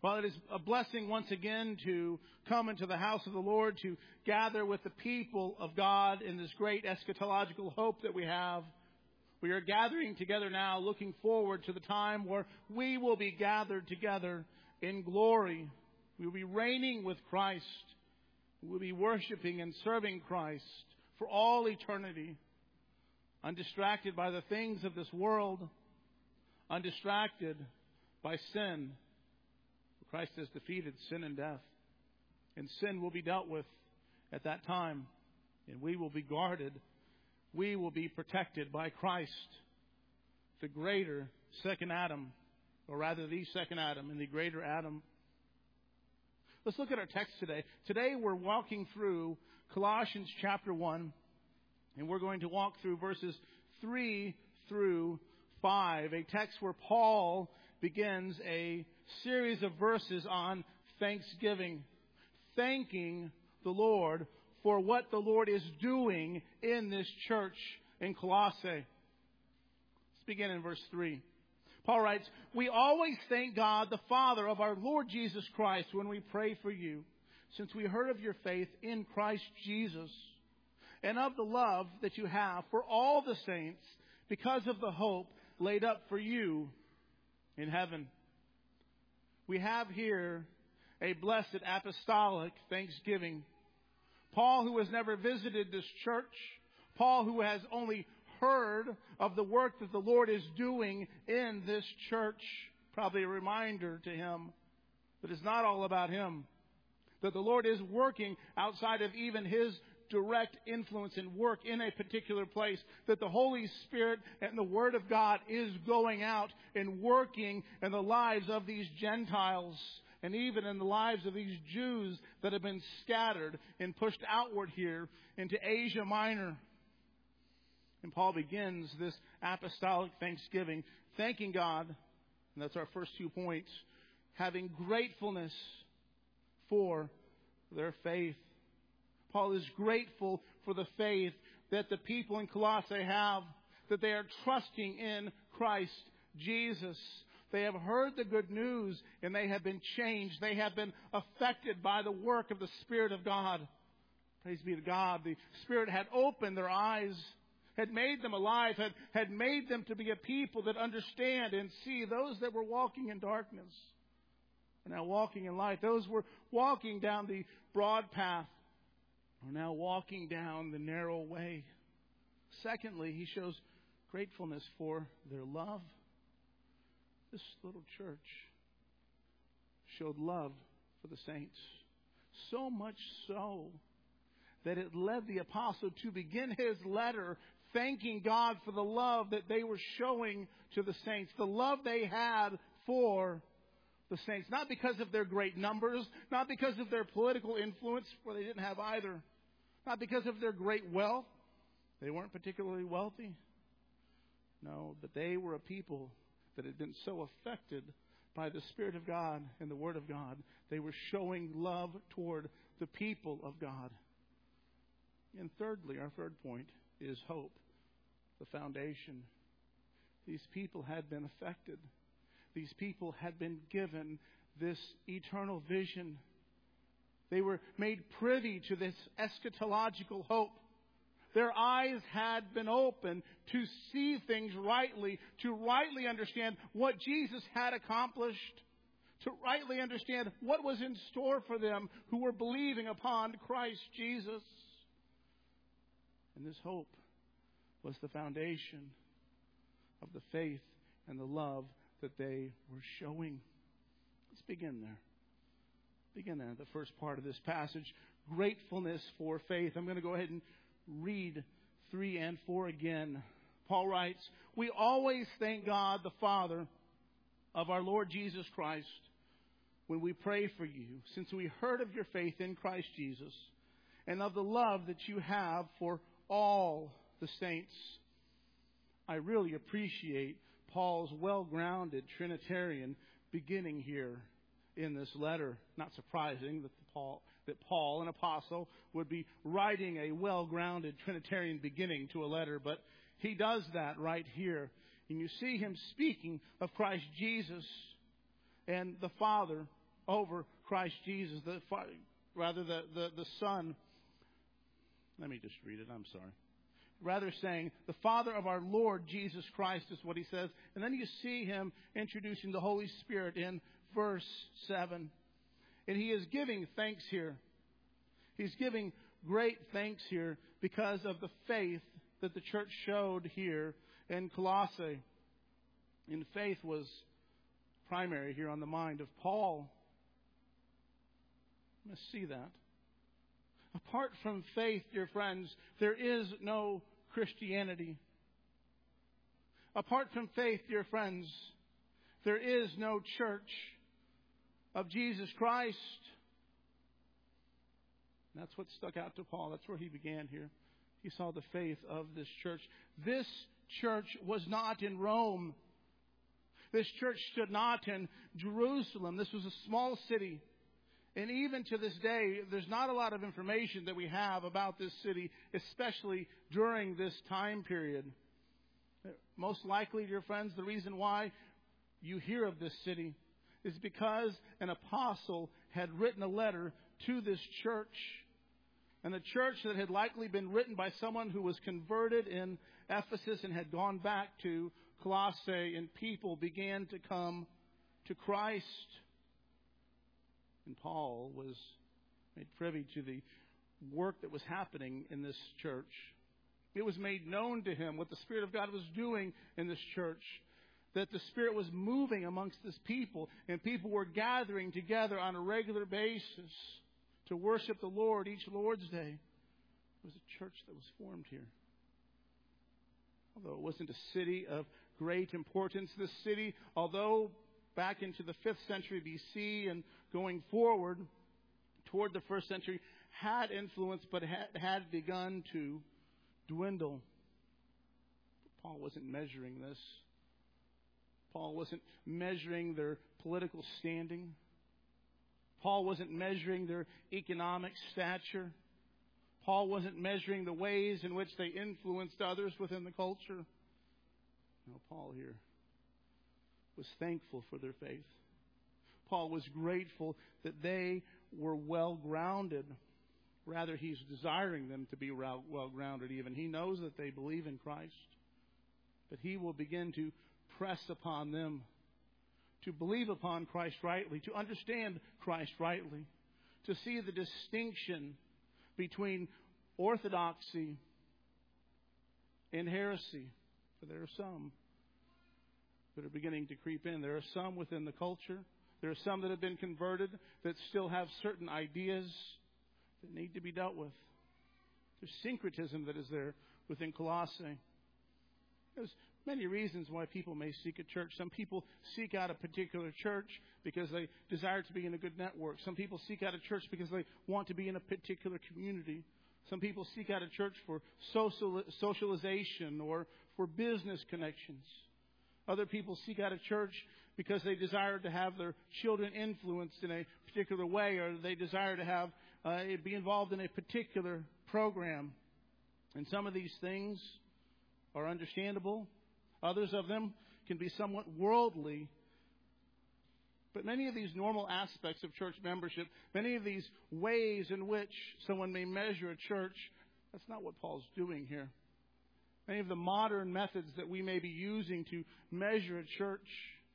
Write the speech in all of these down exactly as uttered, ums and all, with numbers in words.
While it is a blessing once again to come into the house of the Lord, to gather with the people of God in this great eschatological hope that we have, we are gathering together now, looking forward to the time where we will be gathered together in glory. We will be reigning with Christ. We will be worshiping and serving Christ for all eternity, undistracted by the things of this world, undistracted by sin. Christ has defeated sin and death, and sin will be dealt with at that time, and we will be guarded. We will be protected by Christ, the greater second Adam, or rather the second Adam and the greater Adam. Let's look at our text today. Today we're walking through Colossians chapter one, and we're going to walk through verses three through five, a text where Paul begins a series of verses on thanksgiving, thanking the Lord for what the Lord is doing in this church in Colossae. Let's begin in verse three. Paul writes, "We always thank God, the Father of our Lord Jesus Christ, when we pray for you, since we heard of your faith in Christ Jesus, and of the love that you have for all the saints, because of the hope laid up for you in heaven." We have here a blessed apostolic thanksgiving. Paul, who has never visited this church, Paul, who has only heard of the work that the Lord is doing in this church, probably a reminder to him that it's not all about him, that the Lord is working outside of even his direct influence and work in a particular place, that the Holy Spirit and the Word of God is going out and working in the lives of these Gentiles and even in the lives of these Jews that have been scattered and pushed outward here into Asia Minor. And Paul begins this apostolic thanksgiving, thanking God, and that's our first two points, having gratefulness for their faith. Paul is grateful for the faith that the people in Colossae have, that they are trusting in Christ Jesus. They have heard the good news and they have been changed. They have been affected by the work of the Spirit of God. Praise be to God. The Spirit had opened their eyes, had made them alive, had, had made them to be a people that understand and see. Those that were walking in darkness are now walking in light. Those who were walking down the broad path are now walking down the narrow way. Secondly, he shows gratefulness for their love. This little church showed love for the saints. So much so that it led the apostle to begin his letter thanking God for the love that they were showing to the saints, the love they had for the saints. Not because of their great numbers, not because of their political influence, for they didn't have either. Not because of their great wealth. They weren't particularly wealthy. No, but they were a people that had been so affected by the Spirit of God and the Word of God. They were showing love toward the people of God. And thirdly, our third point is hope, the foundation. These people had been affected. These people had been given this eternal vision. They were made privy to this eschatological hope. Their eyes had been opened to see things rightly, to rightly understand what Jesus had accomplished, to rightly understand what was in store for them who were believing upon Christ Jesus. And this hope was the foundation of the faith and the love that they were showing. Let's begin there. Begin there, the first part of this passage, gratefulness for faith. I'm going to go ahead and read three and four again. Paul writes, "We always thank God, the Father of our Lord Jesus Christ, when we pray for you, since we heard of your faith in Christ Jesus and of the love that you have for all the saints." I really appreciate Paul's well-grounded Trinitarian beginning here in this letter. Not surprising that Paul, that Paul, an apostle, would be writing a well-grounded Trinitarian beginning to a letter, but he does that right here. And you see him speaking of Christ Jesus and the Father over Christ Jesus, the rather the, the, the Son. Let me just read it. I'm sorry. Rather saying, the Father of our Lord Jesus Christ is what he says. And then you see him introducing the Holy Spirit in verse seven. And he is giving thanks here. He's giving great thanks here because of the faith that the church showed here in Colossae. And faith was primary here on the mind of Paul. Let's see that. Apart from faith, dear friends, there is no Christianity. Apart from faith, dear friends, there is no church of Jesus Christ. And that's what stuck out to Paul. That's where he began here. He saw the faith of this church. This church was not in Rome. This church stood not in Jerusalem. This was a small city. And even to this day, there's not a lot of information that we have about this city, especially during this time period. Most likely, dear friends, the reason why you hear of this city is because an apostle had written a letter to this church. And a church that had likely been written by someone who was converted in Ephesus and had gone back to Colossae, and people began to come to Christ. And Paul was made privy to the work that was happening in this church. It was made known to him what the Spirit of God was doing in this church. That the Spirit was moving amongst this people. And people were gathering together on a regular basis to worship the Lord each Lord's Day. It was a church that was formed here. Although it wasn't a city of great importance, this city, although back into the fifth century B C and going forward toward the first century, had influence, but had, had begun to dwindle. But Paul wasn't measuring this. Paul wasn't measuring their political standing. Paul wasn't measuring their economic stature. Paul wasn't measuring the ways in which they influenced others within the culture. No, Paul here was thankful for their faith. Paul was grateful that they were well-grounded. Rather, he's desiring them to be well-grounded even. He knows that they believe in Christ. But he will begin to press upon them to believe upon Christ rightly, to understand Christ rightly, to see the distinction between orthodoxy and heresy. For there are some that are beginning to creep in. There are some within the culture. There are some that have been converted that still have certain ideas that need to be dealt with. There's syncretism that is there within Colossae. There's many reasons why people may seek a church. Some people seek out a particular church because they desire to be in a good network. Some people seek out a church because they want to be in a particular community. Some people seek out a church for social, socialization or for business connections. Other people seek out a church because they desire to have their children influenced in a particular way, or they desire to have uh, be involved in a particular program. And some of these things are understandable. Others of them can be somewhat worldly. But many of these normal aspects of church membership, many of these ways in which someone may measure a church, that's not what Paul's doing here. Many of the modern methods that we may be using to measure a church,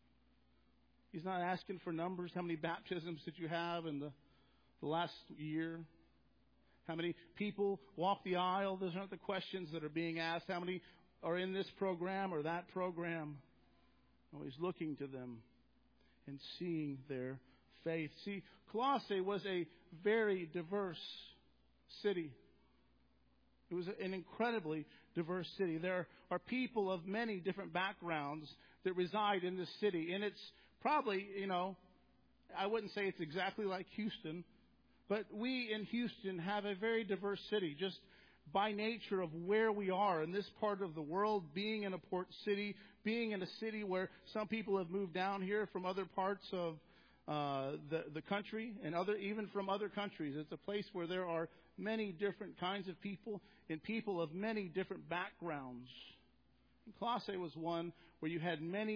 he's not asking for numbers. How many baptisms did you have in the, the last year? How many people walk the aisle? Those aren't the questions that are being asked. How many are in this program or that program? Oh, he's looking to them and seeing their faith. See, Colossae was a very diverse city. It was an incredibly diverse city. There are people of many different backgrounds that reside in this city. And it's probably, you know, I wouldn't say it's exactly like Houston, but we in Houston have a very diverse city, just by nature of where we are in this part of the world, being in a port city, being in a city where some people have moved down here from other parts of uh, the, the country and other even from other countries. It's a place where there are many different kinds of people and people of many different backgrounds. And Colossae was one where you had many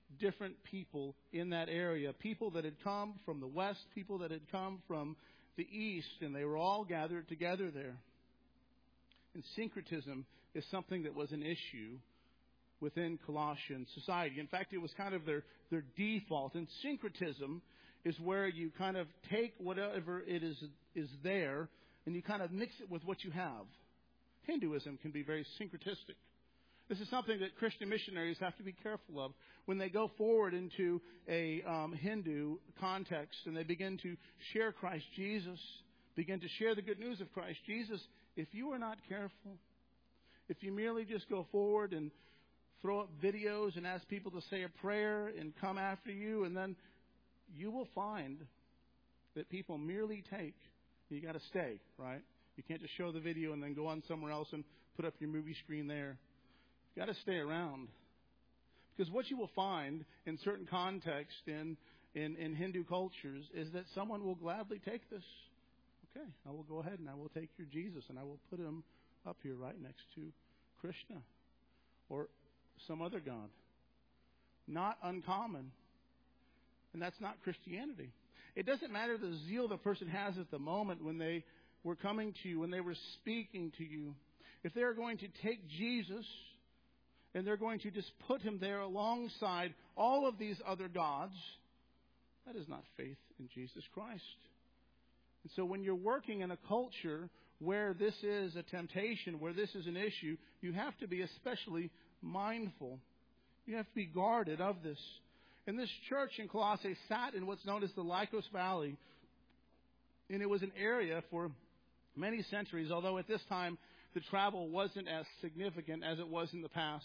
different people in that area, people that had come from the west, people that had come from the east, and they were all gathered together there. And syncretism is something that was an issue within Colossian society. In fact, it was kind of their, their default. And syncretism is where you kind of take whatever it is is there and you kind of mix it with what you have. Hinduism can be very syncretistic. This is something that Christian missionaries have to be careful of when they go forward into a um, Hindu context and they begin to share Christ Jesus, begin to share the good news of Christ Jesus. If you are not careful, if you merely just go forward and throw up videos and ask people to say a prayer and come after you, and then you will find that people merely take, you got to stay, right? You can't just show the video and then go on somewhere else and put up your movie screen there. You've got to stay around. Because what you will find in certain contexts in, in, in Hindu cultures is that someone will gladly take this. Okay, I will go ahead and I will take your Jesus and I will put him up here right next to Krishna or some other god. Not uncommon. And that's not Christianity. It doesn't matter the zeal the person has at the moment when they were coming to you, when they were speaking to you. If they're going to take Jesus and they're going to just put him there alongside all of these other gods, that is not faith in Jesus Christ. And so when you're working in a culture where this is a temptation, where this is an issue, you have to be especially mindful. You have to be guarded of this. And this church in Colossae sat in what's known as the Lycos Valley. And it was an area for many centuries, although at this time the travel wasn't as significant as it was in the past.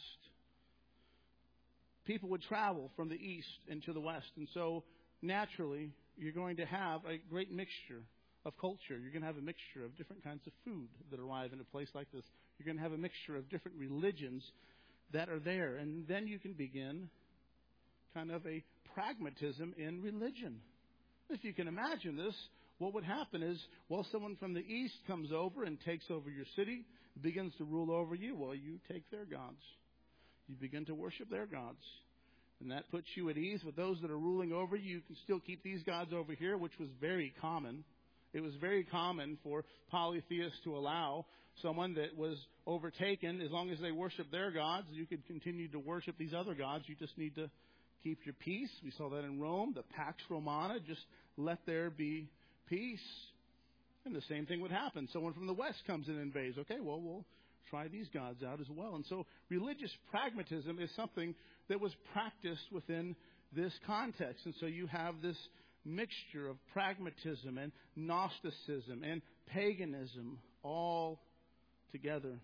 People would travel from the east into the west. And so naturally, you're going to have a great mixture of culture. You're going to have a mixture of different kinds of food that arrive in a place like this. You're going to have a mixture of different religions that are there. And then you can begin kind of a pragmatism in religion. If you can imagine this, what would happen is, well, someone from the east comes over and takes over your city, begins to rule over you. Well, you take their gods. You begin to worship their gods. And that puts you at ease with those that are ruling over you. You can still keep these gods over here, which was very common. It was very common for polytheists to allow someone that was overtaken, as long as they worship their gods, you could continue to worship these other gods. You just need to keep your peace. We saw that in Rome, the Pax Romana, just let there be peace. And the same thing would happen. Someone from the west comes in and invades. Okay, well, we'll try these gods out as well. And so religious pragmatism is something that was practiced within this context. And so you have this mixture of pragmatism and Gnosticism and paganism all together.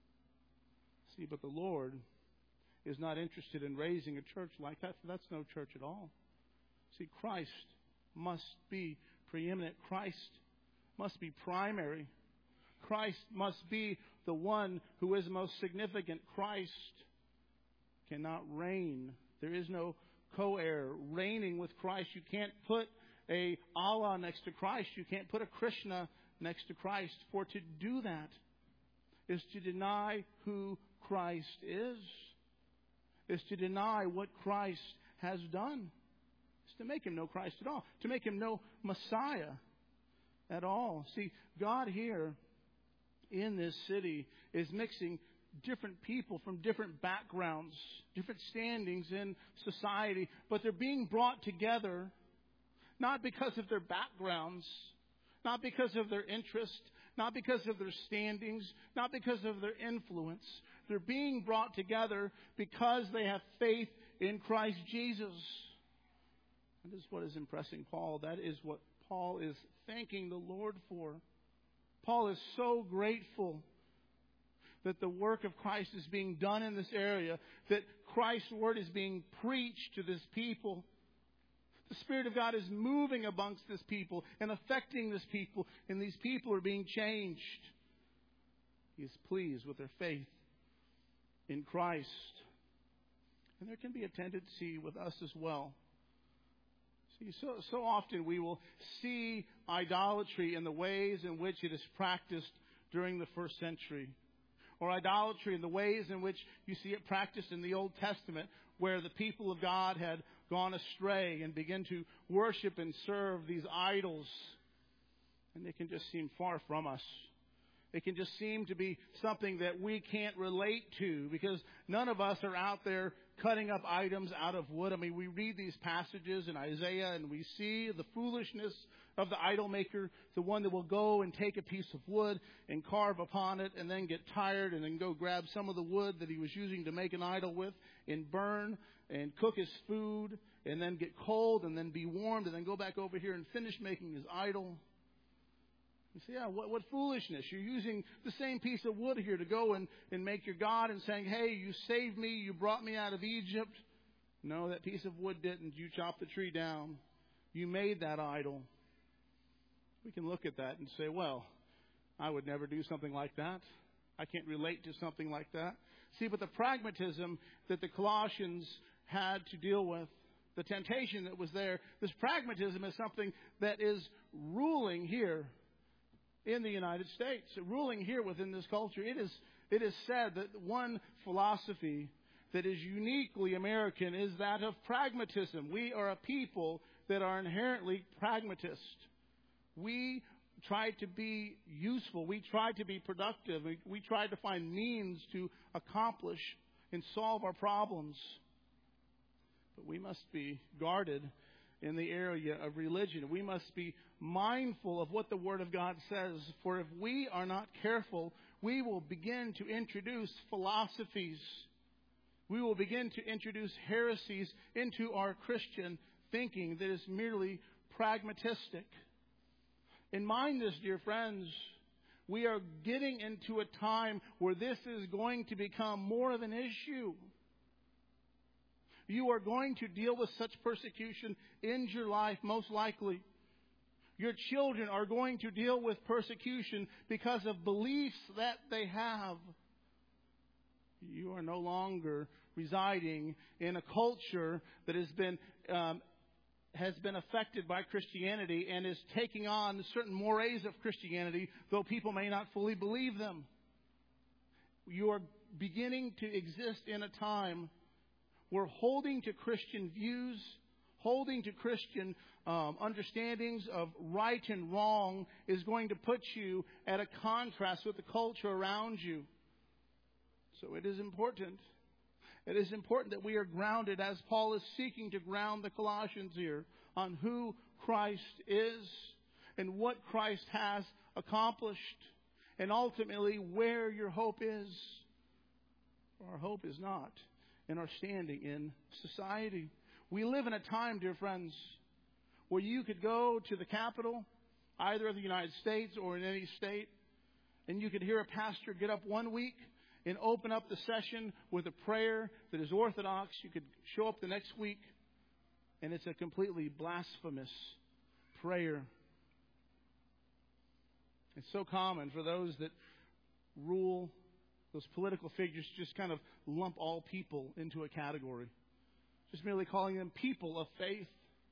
See, but the Lord is not interested in raising a church like that. That's no church at all. See, Christ must be preeminent. Christ must be primary. Christ must be the one who is most significant. Christ cannot reign. There is no co-heir reigning with Christ. You can't put a Allah next to Christ. You can't put a Krishna next to Christ. For to do that is to deny who Christ is. Is to deny what Christ has done. Is to make him no Christ at all. To make him no Messiah at all. See, God here in this city is mixing different people from different backgrounds, different standings in society, but they're being brought together not because of their backgrounds, not because of their interest, not because of their standings, not because of their influence. They're being brought together because they have faith in Christ Jesus. That is what is impressing Paul. That is what Paul is thanking the Lord for. Paul is so grateful that the work of Christ is being done in this area, that Christ's word is being preached to this people. The Spirit of God is moving amongst this people and affecting this people, and these people are being changed. He is pleased with their faith in Christ. And there can be a tendency with us as well. See, so, so often we will see idolatry in the ways in which it is practiced during the first century. Or idolatry in the ways in which you see it practiced in the Old Testament, where the people of God had gone astray and began to worship and serve these idols. And they can just seem far from us. It can just seem to be something that we can't relate to because none of us are out there cutting up items out of wood. I mean, we read these passages in Isaiah and we see the foolishness of the idol maker, the one that will go and take a piece of wood and carve upon it and then get tired and then go grab some of the wood that he was using to make an idol with and burn and cook his food and then get cold and then be warmed and then go back over here and finish making his idol. You say, yeah, what, what foolishness. You're using the same piece of wood here to go and, and make your God and saying, hey, you saved me, you brought me out of Egypt. No, that piece of wood didn't. You chopped the tree down. You made that idol. We can look at that and say, well, I would never do something like that. I can't relate to something like that. See, but the pragmatism that the Colossians had to deal with, the temptation that was there, this pragmatism is something that is ruling here in the United States, ruling here within this culture. It is, it is said that one philosophy that is uniquely American is that of pragmatism. We are a people that are inherently pragmatist. We try to be useful. We try to be productive. We, we try to find means to accomplish and solve our problems. But we must be guarded in the area of religion. We must be mindful of what the Word of God says. For if we are not careful, we will begin to introduce philosophies. We will begin to introduce heresies into our Christian thinking that is merely pragmatistic. And mind this, dear friends, we are getting into a time where this is going to become more of an issue. You are going to deal with such persecution in your life, most likely. Your children are going to deal with persecution because of beliefs that they have. You are no longer residing in a culture that has been um, has been affected by Christianity and is taking on certain mores of Christianity, though people may not fully believe them. You are beginning to exist in a time where holding to Christian views, holding to Christian um, understandings of right and wrong is going to put you at a contrast with the culture around you. So it is important. It is important that we are grounded, as Paul is seeking to ground the Colossians here, on who Christ is and what Christ has accomplished, and ultimately where your hope is. Our hope is not in our standing in society. We live in a time, dear friends, where you could go to the Capitol, either of the United States or in any state, and you could hear a pastor get up one week and open up the session with a prayer that is orthodox. You could show up the next week, and it's a completely blasphemous prayer. It's so common for those that rule, those political figures, just kind of lump all people into a category. Just merely calling them people of faith.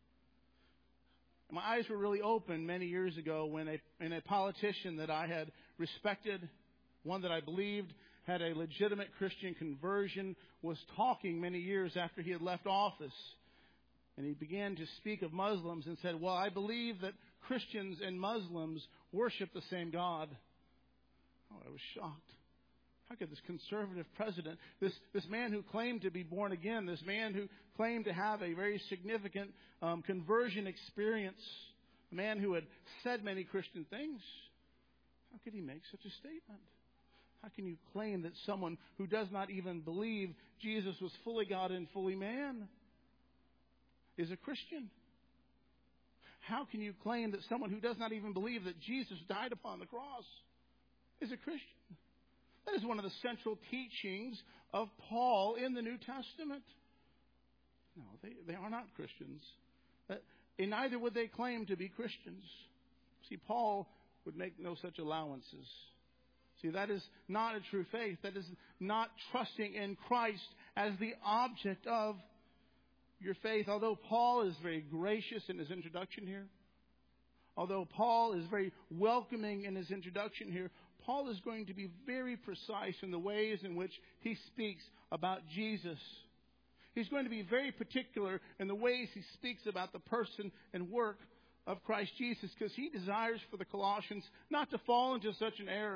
My eyes were really opened many years ago when a, when a politician that I had respected, one that I believed had a legitimate Christian conversion, was talking many years after he had left office. And he began to speak of Muslims and said, well, I believe that Christians and Muslims worship the same God. Oh, I was shocked. How could this conservative president, this, this man who claimed to be born again, this man who claimed to have a very significant um, conversion experience, a man who had said many Christian things, how could he make such a statement? How can you claim that someone who does not even believe Jesus was fully God and fully man is a Christian? How can you claim that someone who does not even believe that Jesus died upon the cross is a Christian? That is one of the central teachings of Paul in the New Testament. No, they, they are not Christians. Uh, and neither would they claim to be Christians. See, Paul would make no such allowances. See, that is not a true faith. That is not trusting in Christ as the object of your faith. Although Paul is very gracious in his introduction here, although Paul is very welcoming in his introduction here, Paul is going to be very precise in the ways in which he speaks about Jesus. He's going to be very particular in the ways he speaks about the person and work of Christ Jesus, because he desires for the Colossians not to fall into such an error.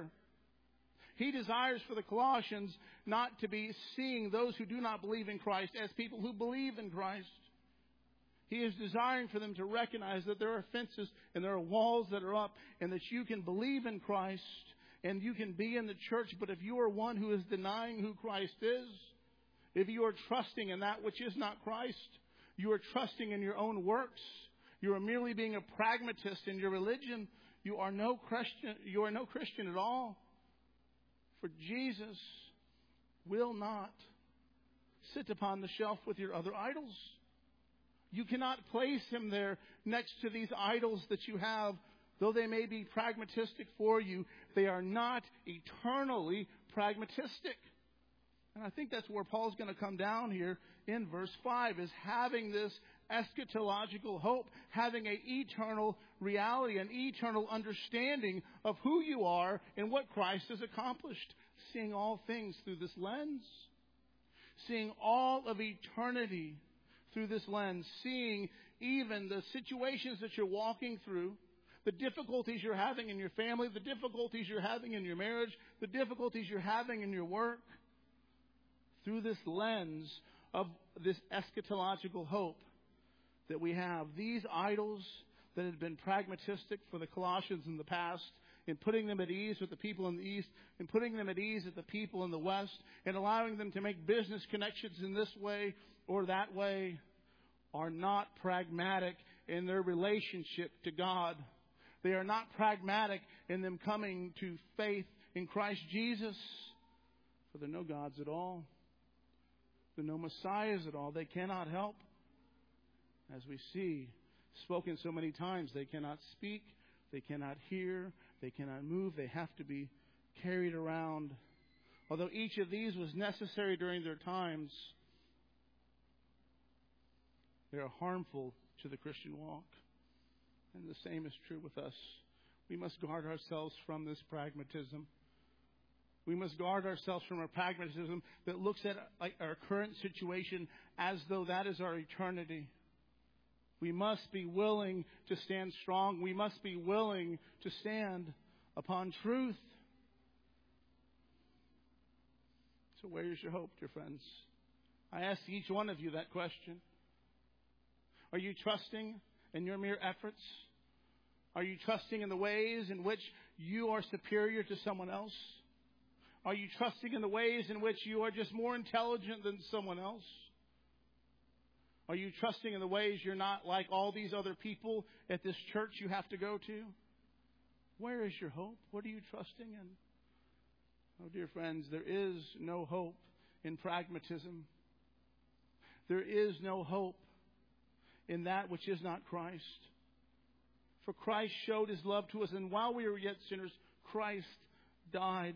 He desires for the Colossians not to be seeing those who do not believe in Christ as people who believe in Christ. He is desiring for them to recognize that there are fences and there are walls that are up, and that you can believe in Christ and you can be in the church. But if you are one who is denying who Christ is, if you are trusting in that which is not Christ, you are trusting in your own works, you are merely being a pragmatist in your religion, you are no Christian, you are no Christian at all. For Jesus will not sit upon the shelf with your other idols. You cannot place him there next to these idols that you have. Though they may be pragmatistic for you, they are not eternally pragmatistic. And I think that's where Paul's going to come down here in verse five, is having this eschatological hope, having an eternal reality, an eternal understanding of who you are and what Christ has accomplished. Seeing all things through this lens. Seeing all of eternity through this lens. Seeing even the situations that you're walking through, the difficulties you're having in your family, the difficulties you're having in your marriage, the difficulties you're having in your work, through this lens of this eschatological hope that we have. These idols that had been pragmatistic for the Colossians in the past, in putting them at ease with the people in the East, and putting them at ease with the people in the West, and allowing them to make business connections in this way or that way, are not pragmatic in their relationship to God. They are not pragmatic in them coming to faith in Christ Jesus. For they're no gods at all. They're no messiahs at all. They cannot help. As we see, spoken so many times, they cannot speak, they cannot hear, they cannot move. They have to be carried around. Although each of these was necessary during their times, they are harmful to the Christian walk. And the same is true with us. We must guard ourselves from this pragmatism. We must guard ourselves from a pragmatism that looks at our current situation as though that is our eternity. We must be willing to stand strong. We must be willing to stand upon truth. So where is your hope, dear friends? I ask each one of you that question. Are you trusting in your mere efforts? Are you trusting in the ways in which you are superior to someone else? Are you trusting in the ways in which you are just more intelligent than someone else? Are you trusting in the ways you're not like all these other people at this church you have to go to? Where is your hope? What are you trusting in? Oh, dear friends, there is no hope in pragmatism. There is no hope in that which is not Christ. For Christ showed his love to us, and while we were yet sinners, Christ died.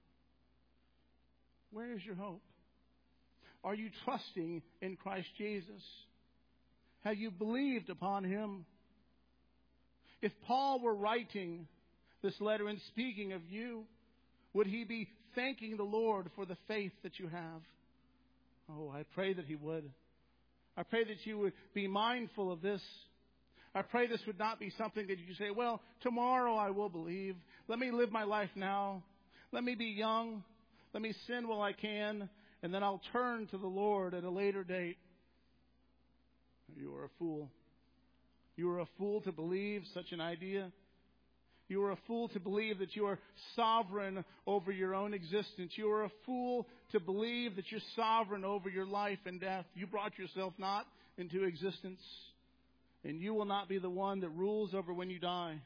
Where is your hope? Are you trusting in Christ Jesus? Have you believed upon him? If Paul were writing this letter and speaking of you, would he be thanking the Lord for the faith that you have? Oh, I pray that he would. I pray that you would be mindful of this. I pray this would not be something that you say, well, tomorrow I will believe. Let me live my life now. Let me be young. Let me sin while I can. And then I'll turn to the Lord at a later date. You are a fool. You are a fool to believe such an idea. You are a fool to believe that you are sovereign over your own existence. You are a fool to believe that you're sovereign over your life and death. You brought yourself not into existence. And you will not be the one that rules over when you die.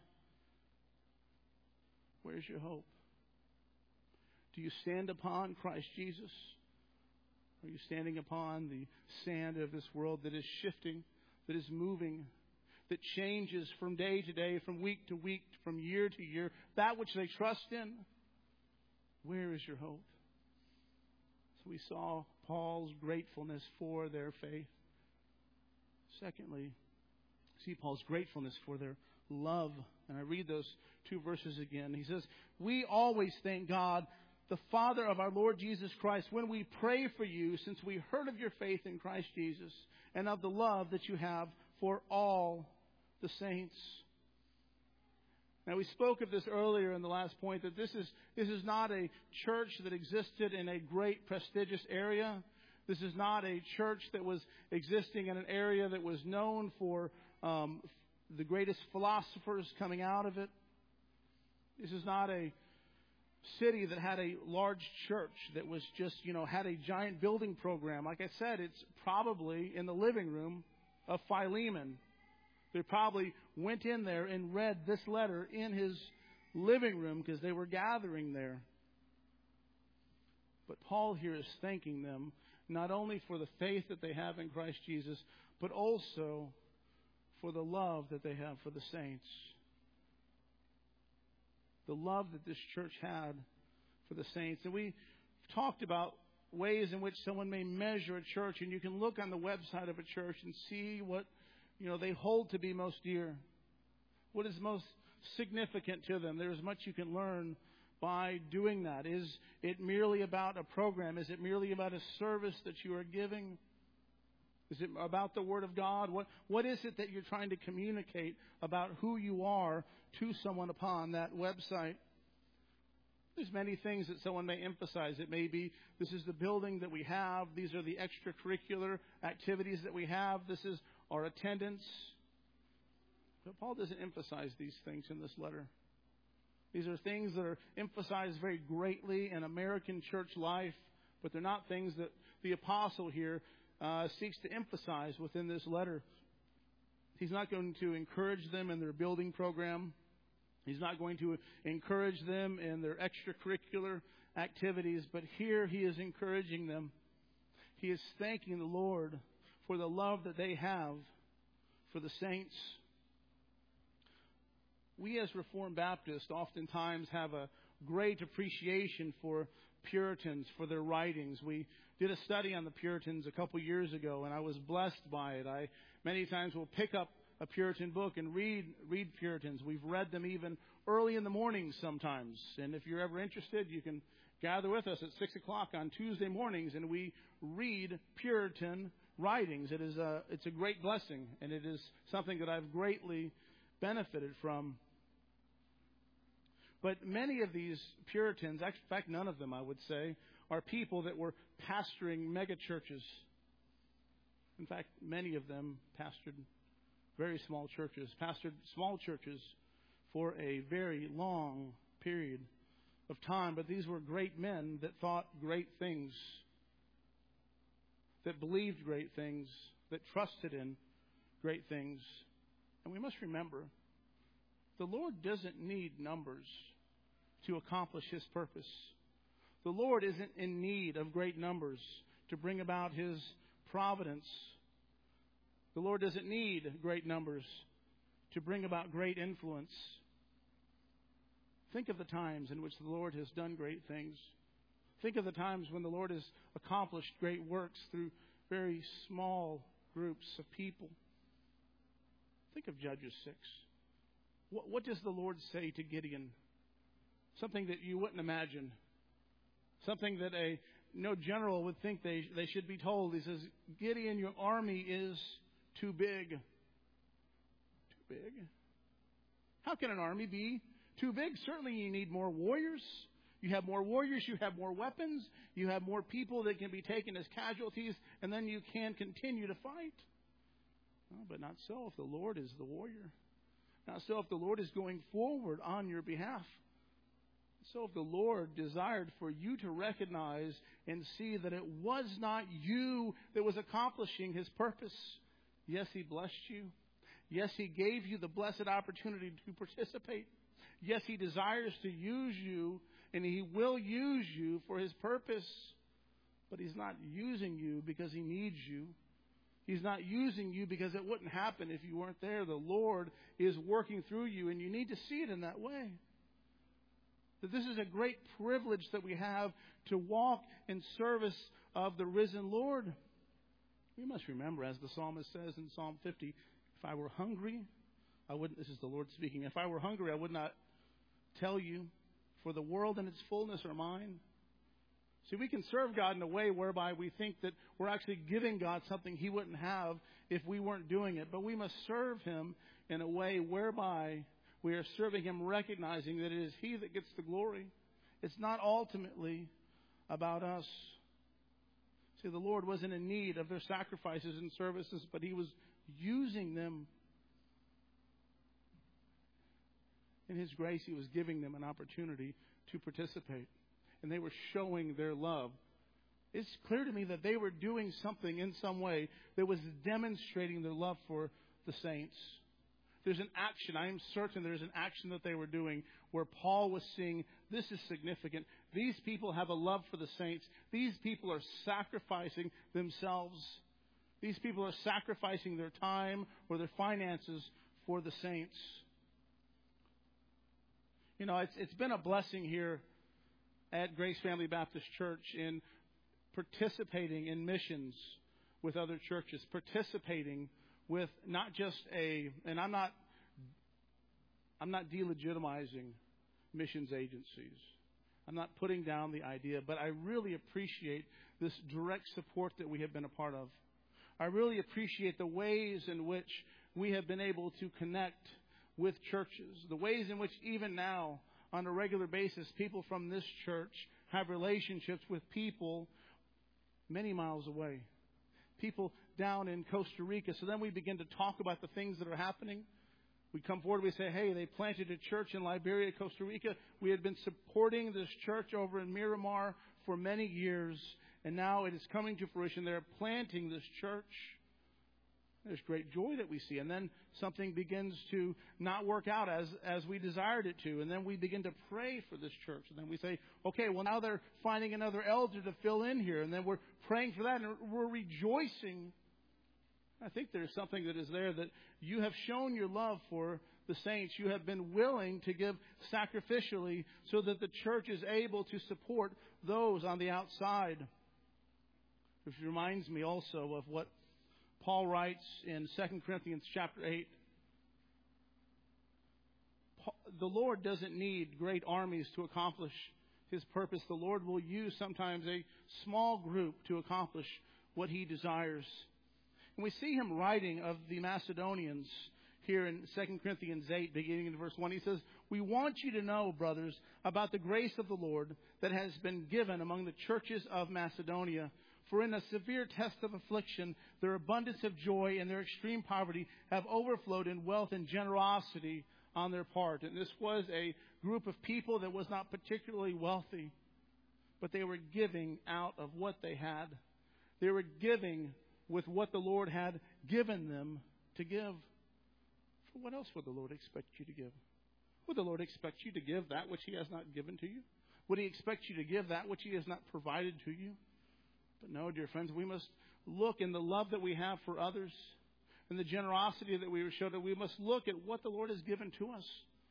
Where's your hope? Do you stand upon Christ Jesus? Are you standing upon the sand of this world that is shifting, that is moving, that changes from day to day, from week to week, from year to year, that which they trust in? Where is your hope? So we saw Paul's gratefulness for their faith. Secondly, see Paul's gratefulness for their love. And I read those two verses again. He says, we always thank God the Father of our Lord Jesus Christ, when we pray for you, since we heard of your faith in Christ Jesus and of the love that you have for all the saints. Now, we spoke of this earlier in the last point, that this is this is not a church that existed in a great prestigious area. This is not a church that was existing in an area that was known for um, the greatest philosophers coming out of it. This is not a city that had a large church that was just, you know, had a giant building program. Like I said, it's probably in the living room of Philemon. They probably went in there and read this letter in his living room because they were gathering there. But Paul here is thanking them not only for the faith that they have in Christ Jesus, but also for the love that they have for the saints. The love that this church had for the saints. And we talked about ways in which someone may measure a church, and you can look on the website of a church and see what, you know, they hold to be most dear. What is most significant to them? There's much you can learn by doing that. Is it merely about a program? Is it merely about a service that you are giving? Is it about the Word of God? What What is it that you're trying to communicate about who you are to someone upon that website? There's many things that someone may emphasize. It may be, this is the building that we have. These are the extracurricular activities that we have. This is our attendance. But Paul doesn't emphasize these things in this letter. These are things that are emphasized very greatly in American church life, but they're not things that the apostle here uh, seeks to emphasize within this letter. He's not going to encourage them in their building program. He's not going to encourage them in their extracurricular activities, but here he is encouraging them. He is thanking the Lord for the love that they have for the saints. We as Reformed Baptists oftentimes have a great appreciation for Puritans, for their writings. We did a study on the Puritans a couple years ago, and I was blessed by it. I many times will pick up a Puritan book and read read Puritans. We've read them even early in the mornings sometimes. And if you're ever interested, you can gather with us at six o'clock on Tuesday mornings, and we read Puritan writings. It is a it's a great blessing, and it is something that I've greatly benefited from. But many of these Puritans, in fact, none of them, I would say, are people that were pastoring mega churches. In fact, many of them pastored very small churches, pastored small churches for a very long period of time. But these were great men that thought great things, that believed great things, that trusted in great things. And we must remember, the Lord doesn't need numbers to accomplish His purpose. The Lord isn't in need of great numbers to bring about His providence. The Lord doesn't need great numbers to bring about great influence. Think of the times in which the Lord has done great things. Think of the times when the Lord has accomplished great works through very small groups of people. Think of Judges six. What, what does the Lord say to Gideon? Something that you wouldn't imagine. Something that a no general would think they they should be told. He says, Gideon, your army is too big. Too big? How can an army be too big? Certainly you need more warriors. You have more warriors, you have more weapons, you have more people that can be taken as casualties, and then you can continue to fight. No, but not so if the Lord is the warrior. Not so if the Lord is going forward on your behalf. So if the Lord desired for you to recognize and see that it was not you that was accomplishing His purpose. Yes, He blessed you. Yes, He gave you the blessed opportunity to participate. Yes, He desires to use you, and He will use you for His purpose. But He's not using you because He needs you. He's not using you because it wouldn't happen if you weren't there. The Lord is working through you, and you need to see it in that way. That this is a great privilege that we have to walk in service of the risen Lord. We must remember, as the psalmist says in Psalm fifty, if I were hungry, I wouldn't, this is the Lord speaking, if I were hungry, I would not tell you, for the world and its fullness are mine. See, we can serve God in a way whereby we think that we're actually giving God something He wouldn't have if we weren't doing it. But we must serve Him in a way whereby we are serving Him recognizing that it is He that gets the glory. It's not ultimately about us. See, the Lord wasn't in need of their sacrifices and services, but He was using them. In His grace, He was giving them an opportunity to participate. And they were showing their love. It's clear to me that they were doing something in some way that was demonstrating their love for the saints. There's an action. I am certain there's an action that they were doing where Paul was seeing this is significant. These people have a love for the saints. These people are sacrificing themselves. These people are sacrificing their time or their finances for the saints. You know, it's it's been a blessing here at Grace Family Baptist Church in participating in missions with other churches, participating with not just a, and I'm not, I'm not delegitimizing missions agencies. I'm not putting down the idea, but I really appreciate this direct support that we have been a part of. I really appreciate the ways in which we have been able to connect with churches, the ways in which even now, on a regular basis, people from this church have relationships with people many miles away. People down in Costa Rica. So then we begin to talk about the things that are happening. We come forward, we say, hey, they planted a church in Liberia, Costa Rica. We had been supporting this church over in Miramar for many years, and now it is coming to fruition. They're planting this church. There's great joy that we see. And then something begins to not work out as, as we desired it to. And then we begin to pray for this church. And then we say, okay, well, now they're finding another elder to fill in here. And then we're praying for that. And we're rejoicing. I think there's something that is there that you have shown your love for the saints. You have been willing to give sacrificially so that the church is able to support those on the outside. Which reminds me also of what Paul writes in Second Corinthians chapter eight. The Lord doesn't need great armies to accomplish His purpose. The Lord will use sometimes a small group to accomplish what He desires. And we see Him writing of the Macedonians here in Second Corinthians eight, beginning in verse one. He says, we want you to know, brothers, about the grace of the Lord that has been given among the churches of Macedonia. For in a severe test of affliction, their abundance of joy and their extreme poverty have overflowed in wealth and generosity on their part. And this was a group of people that was not particularly wealthy, but they were giving out of what they had. They were giving with what the Lord had given them to give. For what else would the Lord expect you to give? Would the Lord expect you to give that which He has not given to you? Would He expect you to give that which He has not provided to you? But no, dear friends, we must look in the love that we have for others and the generosity that we show, that we must look at what the Lord has given to us.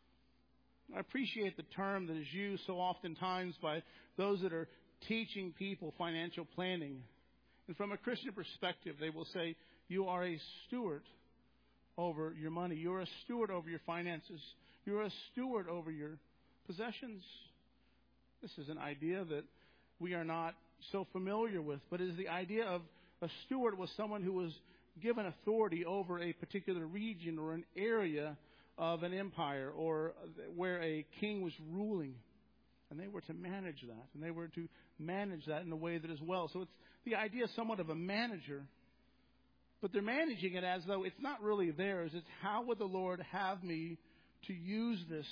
I appreciate the term that is used so oftentimes by those that are teaching people financial planning. And from a Christian perspective, they will say, you are a steward over your money. You're a steward over your finances. You're a steward over your possessions. This is an idea that we are not so familiar with, but it is the idea of a steward was someone who was given authority over a particular region or an area of an empire or where a king was ruling. And they were to manage that. And they were to manage that in a way that is well. So it's the idea somewhat of a manager. But they're managing it as though it's not really theirs. It's how would the Lord have me to use this?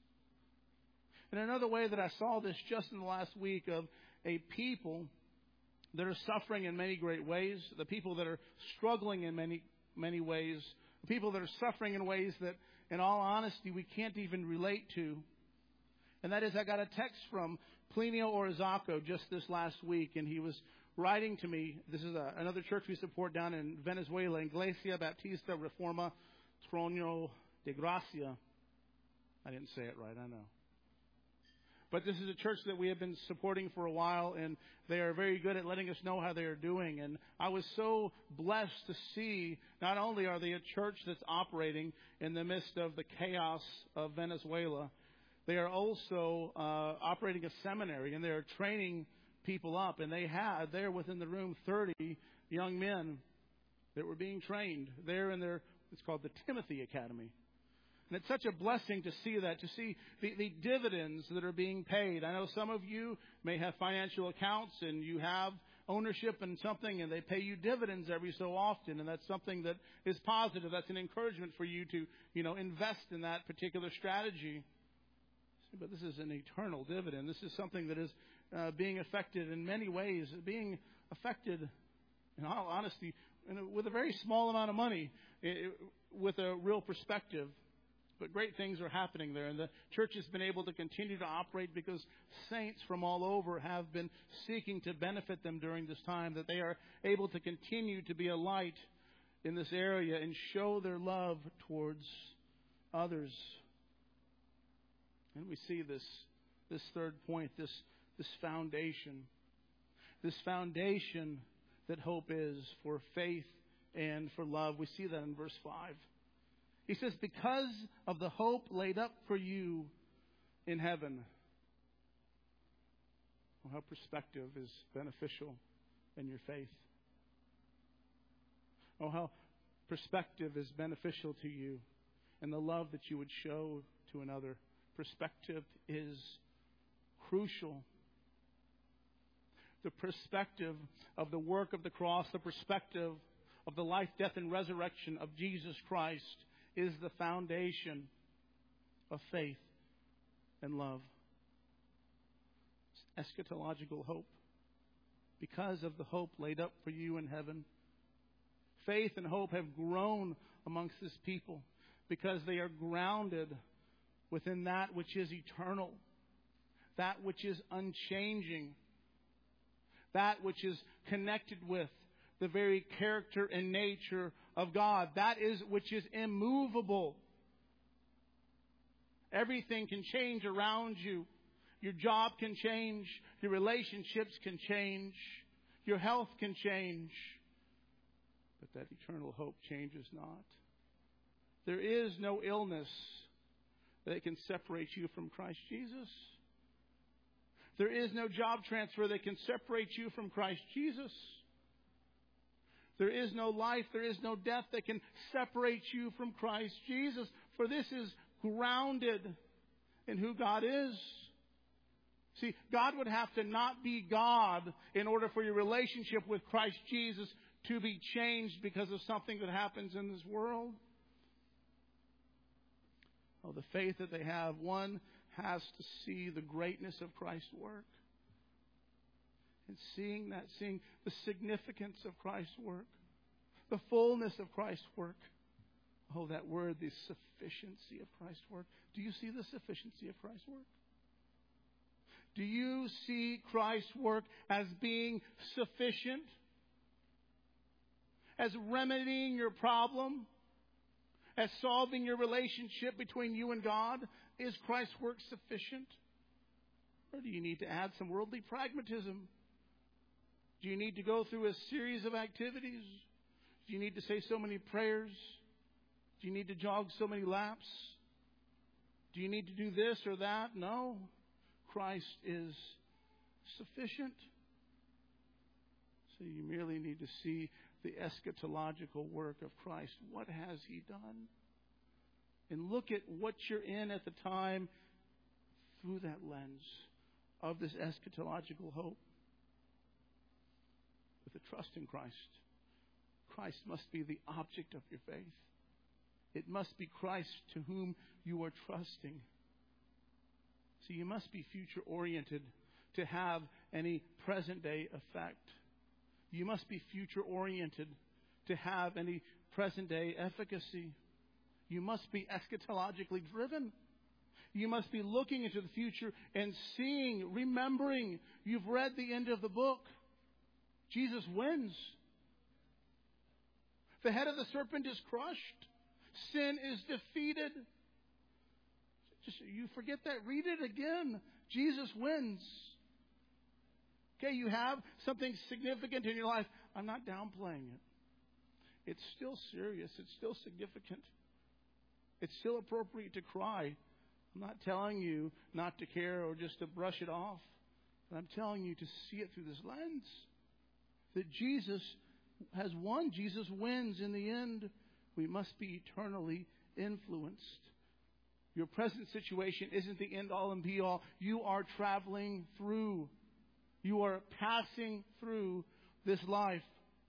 And another way that I saw this just in the last week of a people that are suffering in many great ways, the people that are struggling in many, many ways, the people that are suffering in ways that, in all honesty, we can't even relate to. And that is, I got a text from Plinio Orozco just this last week, and he was writing to me. This is a, another church we support down in Venezuela, Iglesia Baptista Reforma Trono de Gracia. I didn't say it right, I know. But this is a church that we have been supporting for a while, and they are very good at letting us know how they are doing. And I was so blessed to see, not only are they a church that's operating in the midst of the chaos of Venezuela, they are also uh, operating a seminary, and they are training people up. And they had there within the room thirty young men that were being trained there in their, it's called the Timothy Academy. And it's such a blessing to see that, to see the, the dividends that are being paid. I know some of you may have financial accounts and you have ownership in something and they pay you dividends every so often. And that's something that is positive. That's an encouragement for you to, you know, invest in that particular strategy. But this is an eternal dividend. This is something that is uh, being affected in many ways, being affected, in all honesty, in a, with a very small amount of money, it, with a real perspective. But great things are happening there. And the church has been able to continue to operate because saints from all over have been seeking to benefit them during this time, that they are able to continue to be a light in this area and show their love towards others. And we see this, this third point, this, this foundation. This foundation that hope is for faith and for love. We see that in verse five. He says, because of the hope laid up for you in heaven. Well, how perspective is beneficial in your faith. Oh, how perspective is beneficial to you and the love that you would show to another. Perspective is crucial. The perspective of the work of the cross, the perspective of the life, death, and resurrection of Jesus Christ is the foundation of faith and love. It's eschatological hope. Because of the hope laid up for you in heaven, faith and hope have grown amongst this people because they are grounded within that which is eternal, that which is unchanging, that which is connected with the very character and nature of God. That is which is immovable. Everything can change around you. Your job can change. Your relationships can change. Your health can change. But that eternal hope changes not. There is no illness that can separate you from Christ Jesus. There is no job transfer that can separate you from Christ Jesus. There is no life, there is no death that can separate you from Christ Jesus. For this is grounded in who God is. See, God would have to not be God in order for your relationship with Christ Jesus to be changed because of something that happens in this world. Oh, the faith that they have, one has to see the greatness of Christ's work. And seeing that, seeing the significance of Christ's work, the fullness of Christ's work. Oh, that word, the sufficiency of Christ's work. Do you see the sufficiency of Christ's work? Do you see Christ's work as being sufficient? As remedying your problem? As solving your relationship between you and God? Is Christ's work sufficient? Or do you need to add some worldly pragmatism? Do you need to go through a series of activities? Do you need to say so many prayers? Do you need to jog so many laps? Do you need to do this or that? No. Christ is sufficient. So you merely need to see the eschatological work of Christ. What has He done? And look at what you're in at the time through that lens of this eschatological hope. With a trust in Christ. Christ must be the object of your faith. It must be Christ to whom you are trusting. So you must be future oriented to have any present day effect. You must be future oriented to have any present day efficacy. You must be eschatologically driven. You must be looking into the future and seeing, remembering. You've read the end of the book. Jesus wins. The head of the serpent is crushed. Sin is defeated. Just you forget that. Read it again. Jesus wins. Okay, you have something significant in your life. I'm not downplaying it. It's still serious. It's still significant. It's still appropriate to cry. I'm not telling you not to care or just to brush it off. But I'm telling you to see it through this lens. That Jesus has won. Jesus wins in the end. We must be eternally influenced. Your present situation isn't the end all and be all. You are traveling through. You are passing through this life.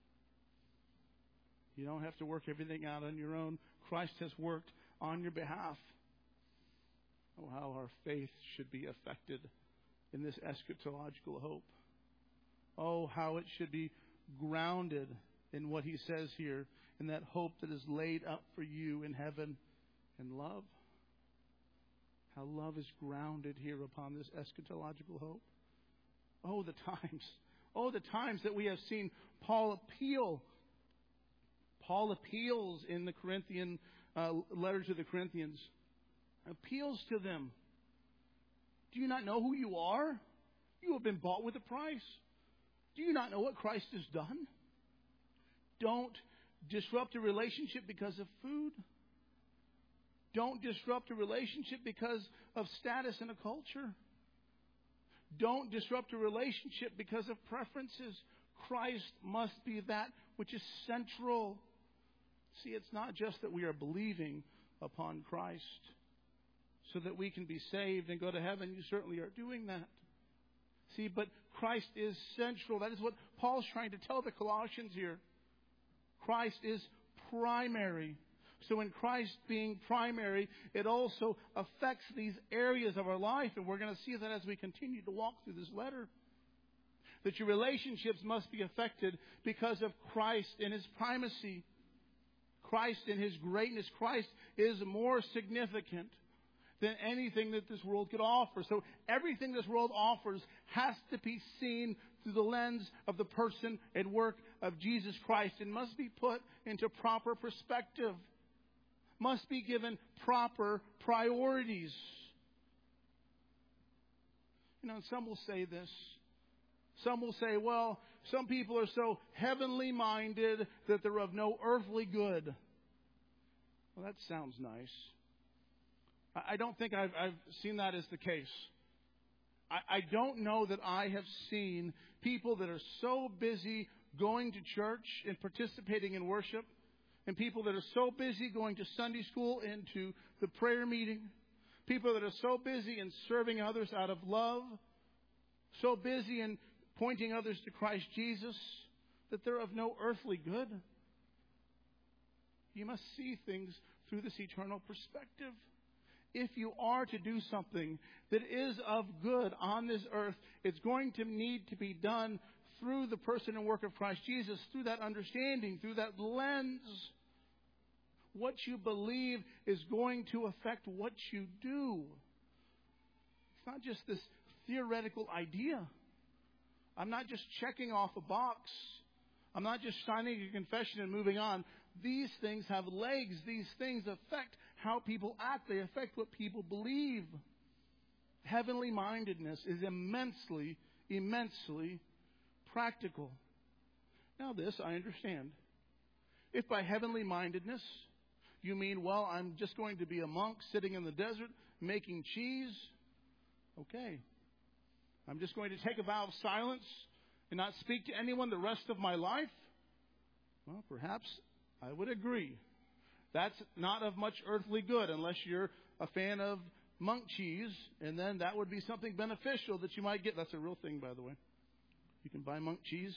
You don't have to work everything out on your own. Christ has worked on your behalf. Oh, how our faith should be affected in this eschatological hope. Oh, how it should be grounded in what he says here, in that hope that is laid up for you in heaven, and love. How love is grounded here upon this eschatological hope. Oh, the times. Oh, the times that we have seen Paul appeal. Paul appeals in the Corinthian uh, letter to the Corinthians. Appeals to them. Do you not know who you are? You have been bought with a price. Do you not know what Christ has done? Don't disrupt a relationship because of food. Don't disrupt a relationship because of status in a culture. Don't disrupt a relationship because of preferences. Christ must be that which is central. See, it's not just that we are believing upon Christ so that we can be saved and go to heaven. You certainly are doing that. See, but Christ is central. That is what Paul's trying to tell the Colossians here. Christ is primary. So in Christ being primary, it also affects these areas of our life. And we're going to see that as we continue to walk through this letter. That your relationships must be affected because of Christ and His primacy. Christ and His greatness. Christ is more significant than anything that this world could offer. So everything this world offers has to be seen through the lens of the person and work of Jesus Christ and must be put into proper perspective. Must be given proper priorities. You know, some will say this. Some will say, well, some people are so heavenly minded that they're of no earthly good. Well, that sounds nice. I don't think I've, I've seen that as the case. I, I don't know that I have seen people that are so busy going to church and participating in worship, and people that are so busy going to Sunday school and to the prayer meeting, people that are so busy in serving others out of love, so busy in pointing others to Christ Jesus, that they're of no earthly good. You must see things through this eternal perspective. If you are to do something that is of good on this earth, it's going to need to be done through the person and work of Christ Jesus, through that understanding, through that lens. What you believe is going to affect what you do. It's not just this theoretical idea. I'm not just checking off a box. I'm not just signing a confession and moving on. These things have legs. These things affect how people act. They affect what people believe. Heavenly mindedness is immensely, immensely practical. Now this, I understand. If by heavenly mindedness you mean, well, I'm just going to be a monk sitting in the desert making cheese, okay. I'm just going to take a vow of silence and not speak to anyone the rest of my life. Well, perhaps I would agree. That's not of much earthly good unless you're a fan of monk cheese, and then that would be something beneficial that you might get. That's a real thing, by the way. You can buy monk cheese.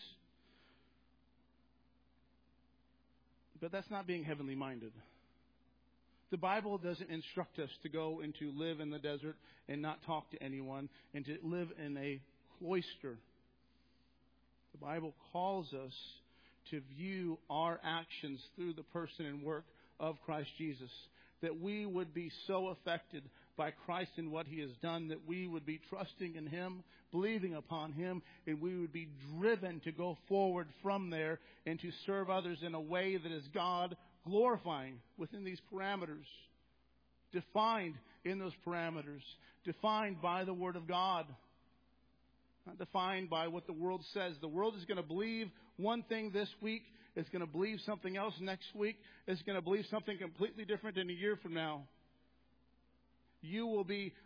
But that's not being heavenly minded. The Bible doesn't instruct us to go and to live in the desert and not talk to anyone and to live in a cloister. The Bible calls us to view our actions through the person and work of Christ Jesus. That we would be so affected by Christ and what He has done that we would be trusting in Him, believing upon Him, and we would be driven to go forward from there and to serve others in a way that is God glorifying within these parameters, defined in those parameters, defined by the Word of God, not defined by what the world says. The world is going to believe one thing this week, it's going to believe something else next week, it's going to believe something completely different in a year from now. You will be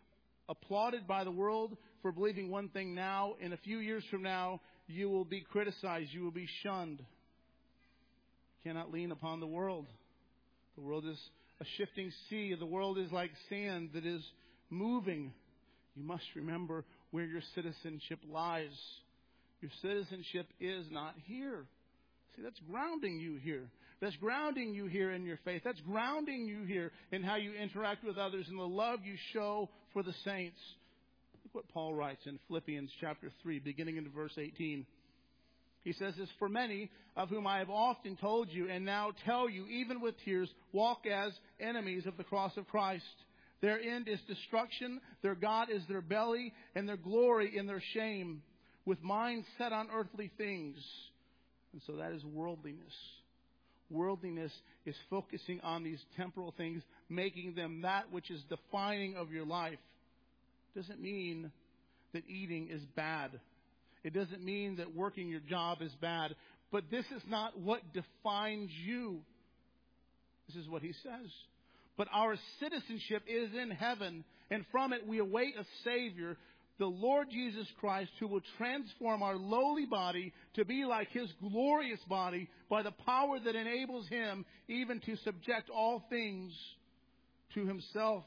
applauded by the world for believing one thing now. In a few years from now, you will be criticized. You will be shunned. You cannot lean upon the world. The world is a shifting sea. The world is like sand that is moving. You must remember where your citizenship lies. Your citizenship is not here. See, that's grounding you here. That's grounding you here in your faith. That's grounding you here in how you interact with others and the love you show for the saints. Look what Paul writes in Philippians chapter three, beginning in verse eighteen. He says this, "For many of whom I have often told you and now tell you, even with tears, walk as enemies of the cross of Christ. Their end is destruction, their God is their belly, and their glory in their shame, with minds set on earthly things." And so that is worldliness. Worldliness is focusing on these temporal things, making them that which is defining of your life. Doesn't mean that eating is bad. It doesn't mean that working your job is bad. But this is not what defines you. This is what he says. But our citizenship is in heaven, and from it we await a Savior, the Lord Jesus Christ, who will transform our lowly body to be like His glorious body by the power that enables Him even to subject all things to Himself.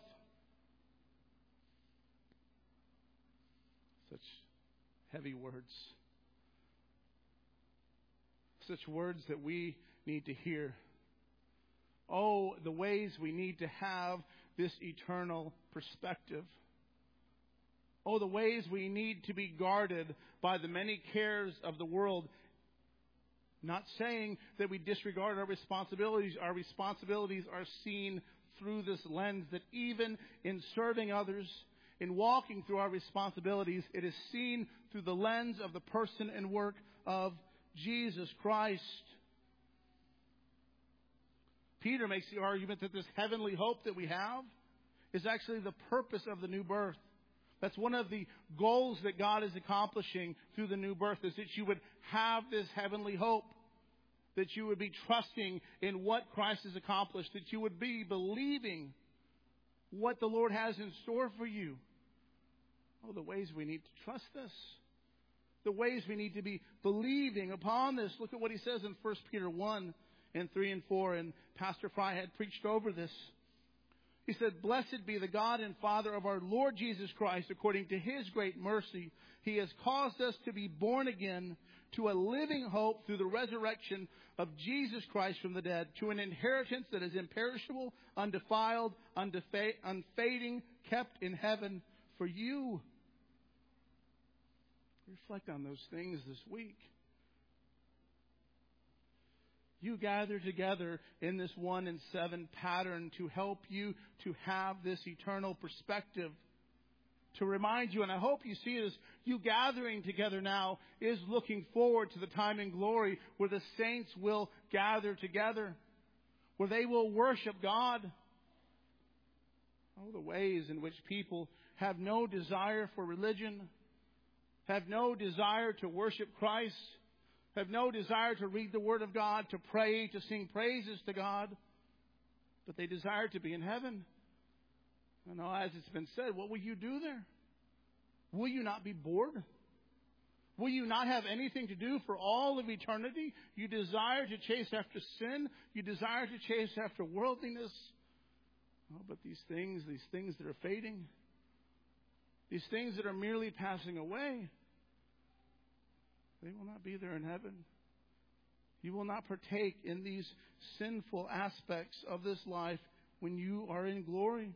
Such heavy words. Such words that we need to hear. Oh, the ways we need to have this eternal perspective. Oh, the ways we need to be guarded by the many cares of the world. Not saying that we disregard our responsibilities. Our responsibilities are seen through this lens, that even in serving others, in walking through our responsibilities, it is seen through the lens of the person and work of Jesus Christ. Peter makes the argument that this heavenly hope that we have is actually the purpose of the new birth. That's one of the goals that God is accomplishing through the new birth, is that you would have this heavenly hope, that you would be trusting in what Christ has accomplished, that you would be believing what the Lord has in store for you. Oh, the ways we need to trust this. The ways we need to be believing upon this. Look at what he says in First Peter one and three and four. And Pastor Fry had preached over this. He said, "Blessed be the God and Father of our Lord Jesus Christ. According to His great mercy, He has caused us to be born again to a living hope through the resurrection of Jesus Christ from the dead, to an inheritance that is imperishable, undefiled, undefa- unfading, kept in heaven for you." Reflect on those things this week. You gather together in this one and seven pattern to help you to have this eternal perspective. To remind you, and I hope you see this, you gathering together now is looking forward to the time in glory where the saints will gather together, where they will worship God. Oh, the ways in which people have no desire for religion, have no desire to worship Christ, have no desire to read the Word of God, to pray, to sing praises to God, but they desire to be in heaven. I know, as it's been said, what will you do there? Will you not be bored? Will you not have anything to do for all of eternity? You desire to chase after sin. You desire to chase after worldliness. Oh, but these things, these things that are fading, these things that are merely passing away, they will not be there in heaven. You will not partake in these sinful aspects of this life when you are in glory.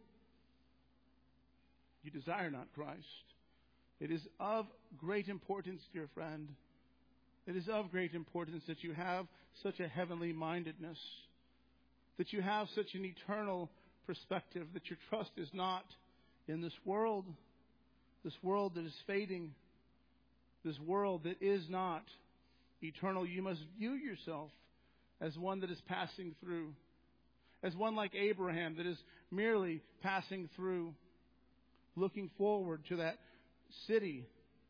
You desire not Christ. It is of great importance, dear friend. It is of great importance that you have such a heavenly mindedness, that you have such an eternal perspective, that your trust is not in this world, this world that is fading, this world that is not eternal. You must view yourself as one that is passing through, as one like Abraham that is merely passing through, looking forward to that city.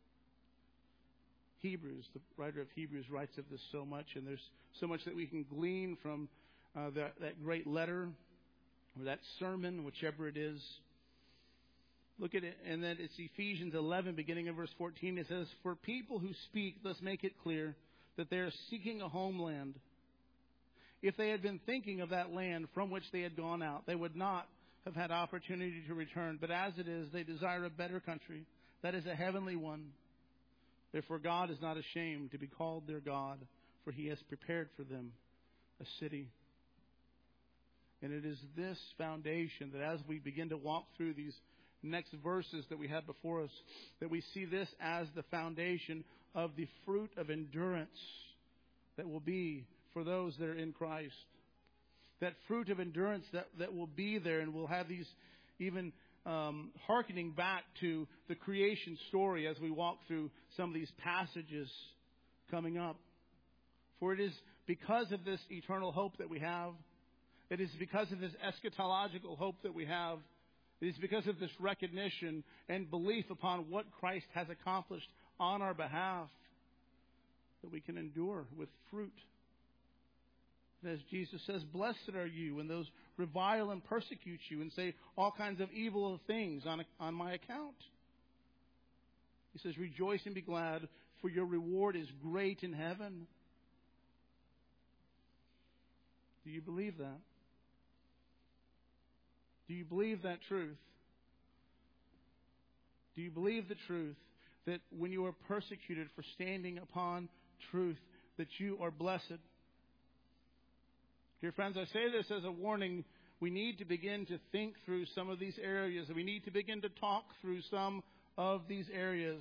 Hebrews, the writer of Hebrews writes of this so much, and there's so much that we can glean from uh, that, that great letter or that sermon, whichever it is. Look at it, and then it's Ephesians eleven, beginning in verse fourteen. It says, "For people who speak, let's make it clear that they are seeking a homeland. If they had been thinking of that land from which they had gone out, they would not have had opportunity to return. But as it is, they desire a better country, that is a heavenly one. Therefore God is not ashamed to be called their God, for He has prepared for them a city." And it is this foundation that as we begin to walk through these next verses that we have before us, that we see this as the foundation of the fruit of endurance that will be for those that are in Christ. That fruit of endurance that, that will be there, and we'll have these even um, hearkening back to the creation story as we walk through some of these passages coming up. For it is because of this eternal hope that we have, it is because of this eschatological hope that we have, it is because of this recognition and belief upon what Christ has accomplished on our behalf that we can endure with fruit. As Jesus says, "Blessed are you when those revile and persecute you and say all kinds of evil things on, on my account." He says, "Rejoice and be glad, for your reward is great in heaven." Do you believe that? Do you believe that truth? Do you believe the truth that when you are persecuted for standing upon truth, that you are blessed? Dear friends, I say this as a warning. We need to begin to think through some of these areas. We need to begin to talk through some of these areas.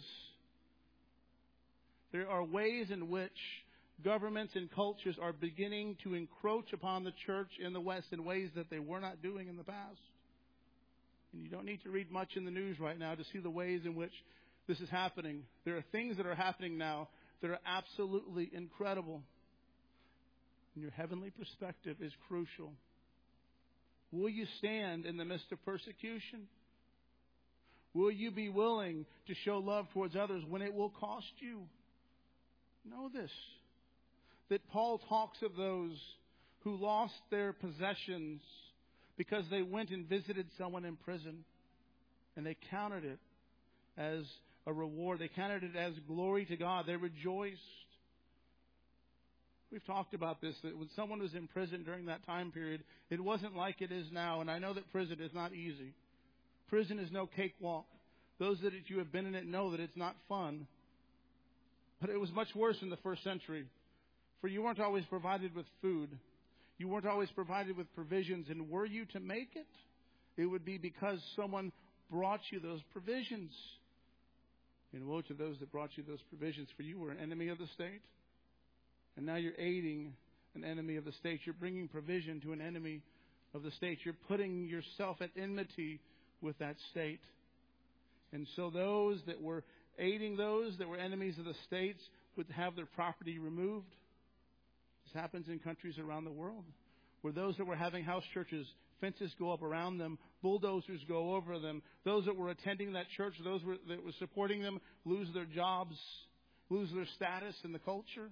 There are ways in which governments and cultures are beginning to encroach upon the church in the West in ways that they were not doing in the past. And you don't need to read much in the news right now to see the ways in which this is happening. There are things that are happening now that are absolutely incredible. And your heavenly perspective is crucial. Will you stand in the midst of persecution? Will you be willing to show love towards others when it will cost you? Know this, that Paul talks of those who lost their possessions because they went and visited someone in prison, and they counted it as a reward. They counted it as glory to God. They rejoiced. We've talked about this, that when someone was in prison during that time period, it wasn't like it is now. And I know that prison is not easy. Prison is no cakewalk. Those that you have been in it know that it's not fun. But it was much worse in the first century. For you weren't always provided with food. You weren't always provided with provisions. And were you to make it, it would be because someone brought you those provisions. And woe to those that brought you those provisions, for you were an enemy of the state. And now you're aiding an enemy of the state. You're bringing provision to an enemy of the state. You're putting yourself at enmity with that state. And so those that were aiding those that were enemies of the states would have their property removed. This happens in countries around the world, where those that were having house churches, fences go up around them, bulldozers go over them. Those that were attending that church, those were, that were supporting them, lose their jobs, lose their status in the culture.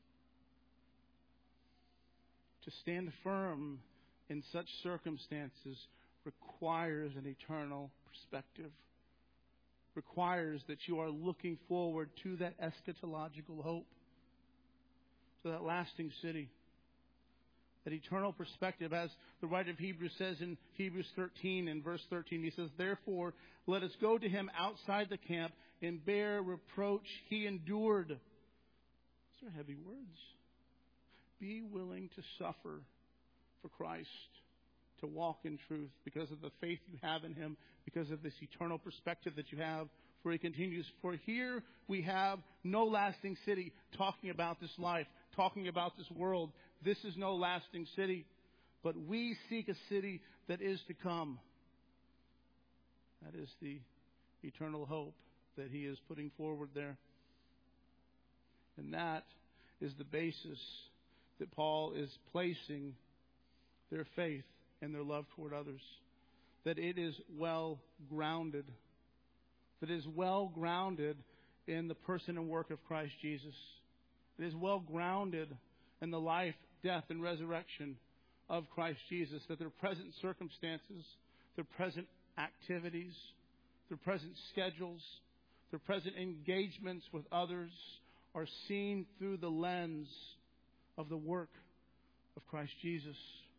To stand firm in such circumstances requires an eternal perspective. Requires that you are looking forward to that eschatological hope, to that lasting city, that eternal perspective. As the writer of Hebrews says in Hebrews thirteen, in verse thirteen, he says, "Therefore, let us go to him outside the camp and bear reproach he endured." These are heavy words. Be willing to suffer for Christ, to walk in truth because of the faith you have in him, because of this eternal perspective that you have. For he continues, "For here we have no lasting city," talking about this life, talking about this world. This is no lasting city, but we seek a city that is to come. That is the eternal hope that he is putting forward there. And that is the basis that Paul is placing their faith and their love toward others. That it is well grounded. That it is well grounded in the person and work of Christ Jesus. It is well grounded in the life, death, and resurrection of Christ Jesus. That their present circumstances, their present activities, their present schedules, their present engagements with others are seen through the lens of the work of Christ Jesus.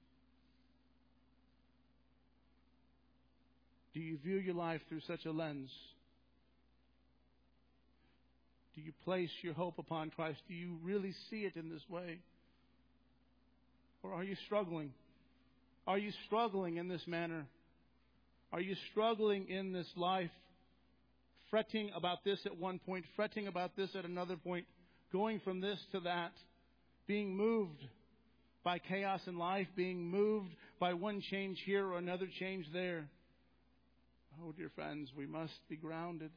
Do you view your life through such a lens? Do you place your hope upon Christ? Do you really see it in this way? Or are you struggling? Are you struggling in this manner? Are you struggling in this life? Fretting about this at one point, fretting about this at another point, going from this to that, being moved by chaos in life, being moved by one change here or another change there. Oh, dear friends, we must be grounded.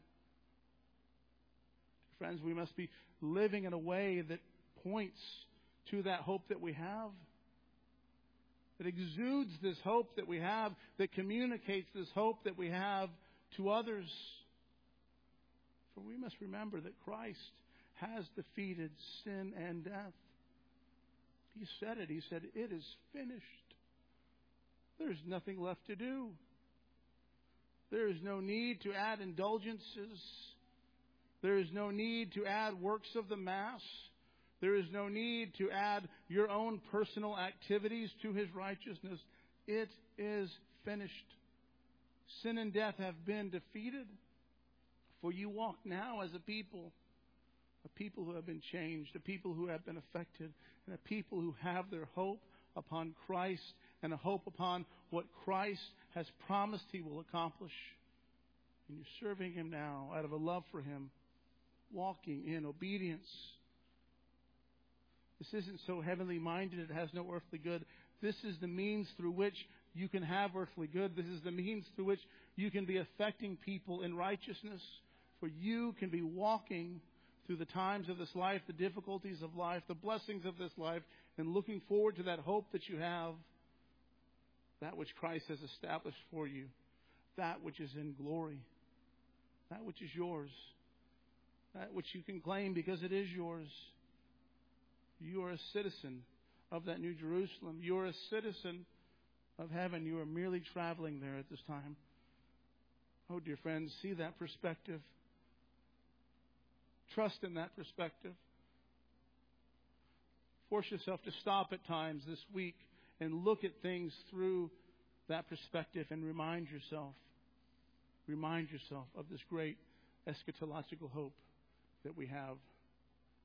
Dear friends, we must be living in a way that points to that hope that we have. That exudes this hope that we have, that communicates this hope that we have to others. For we must remember that Christ has defeated sin and death. He said it. He said, "It is finished." There's nothing left to do. There is no need to add indulgences. There is no need to add works of the Mass. There is no need to add your own personal activities to His righteousness. It is finished. Sin and death have been defeated. For you walk now as a people, a people who have been changed, a people who have been affected, and a people who have their hope upon Christ and a hope upon what Christ has promised He will accomplish. And you're serving Him now out of a love for Him, walking in obedience. This isn't so heavenly minded it has no earthly good. This is the means through which you can have earthly good. This is the means through which you can be affecting people in righteousness. For you can be walking through the times of this life, the difficulties of life, the blessings of this life, and looking forward to that hope that you have, that which Christ has established for you, that which is in glory, that which is yours, that which you can claim because it is yours. You are a citizen of that New Jerusalem. You are a citizen of heaven. You are merely traveling there at this time. Oh, dear friends, see that perspective. Trust in that perspective. Force yourself to stop at times this week and look at things through that perspective and remind yourself, remind yourself of this great eschatological hope that we have.